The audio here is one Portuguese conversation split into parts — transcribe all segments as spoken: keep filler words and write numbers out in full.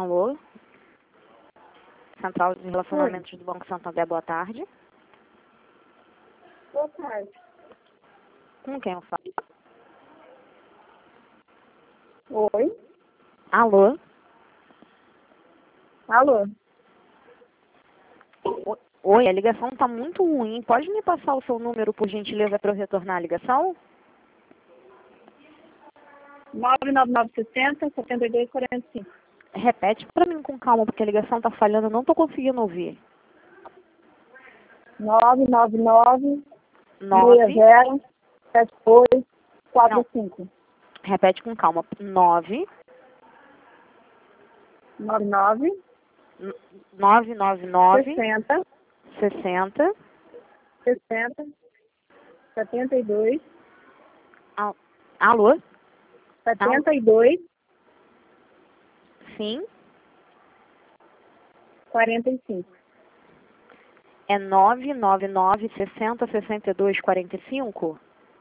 Alô? Central de Relacionamentos do Banco Santander, boa tarde. Boa tarde. Com quem eu falo? Oi? Alô? Alô? O- Oi, a ligação está muito ruim. Pode me passar o seu número, por gentileza, para eu retornar a ligação? nove nove nove sessenta, setenta e dois, quarenta e cinco. Repete para mim com calma, porque a ligação está falhando, eu não estou conseguindo ouvir. nove nove nove, Nove. seis zero, sete dois, Não. quatro cinco. Repete com calma. Nove. nove nove, Nove nove nove. sessenta, Sessenta. sessenta, setenta e dois, Al- Alô? setenta e dois, Sim. quarenta e cinco. É nove nove nove, sessenta, sessenta e dois, quarenta e cinco?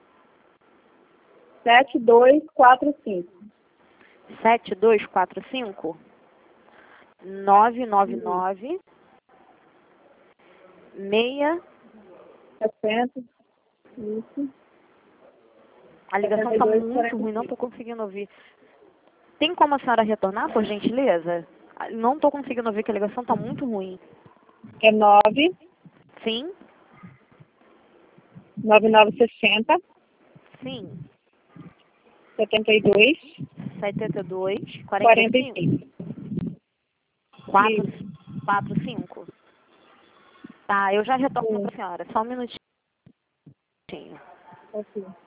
sete dois quatro cinco. Sete dois quatro cinco? Nove nove nove. Meia. sessenta, isso. A ligação está muito ruim, não estou conseguindo ouvir. Tem como a senhora retornar, por gentileza? Não estou conseguindo ouvir, que a ligação está muito ruim. É nove, Sim? nove nove sessenta, Sim. setenta e dois, setenta e dois, quarenta quarenta e e cinco. cinco. quatro, quatro, cinco. Tá, eu já retorno Sim. para a senhora. Só um minutinho. Ok.